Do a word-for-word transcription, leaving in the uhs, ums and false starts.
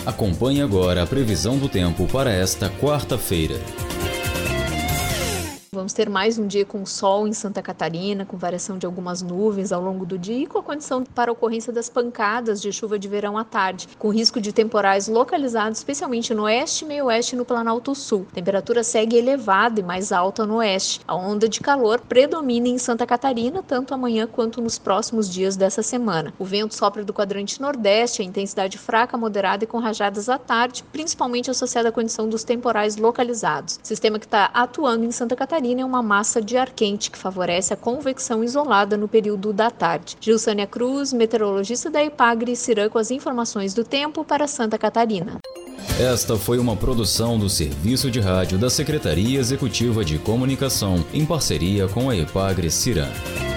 Acompanhe agora a previsão do tempo para esta quarta-feira. Vamos ter mais um dia com sol em Santa Catarina, com variação de algumas nuvens ao longo do dia e com a condição para a ocorrência das pancadas de chuva de verão à tarde, com risco de temporais localizados especialmente no oeste, meio oeste e no Planalto Sul. A temperatura segue elevada e mais alta no oeste. A onda de calor predomina em Santa Catarina, tanto amanhã quanto nos próximos dias dessa semana. O vento sopra do quadrante nordeste, a intensidade fraca, moderada e com rajadas à tarde, principalmente associada à condição dos temporais localizados. O sistema que está atuando em Santa Catarina é uma massa de ar quente que favorece a convecção isolada no período da tarde. Gilsânia Cruz, meteorologista da Epagre, Cirã, com as informações do tempo para Santa Catarina. Esta foi uma produção do Serviço de Rádio da Secretaria Executiva de Comunicação, em parceria com a Epagre Cirã.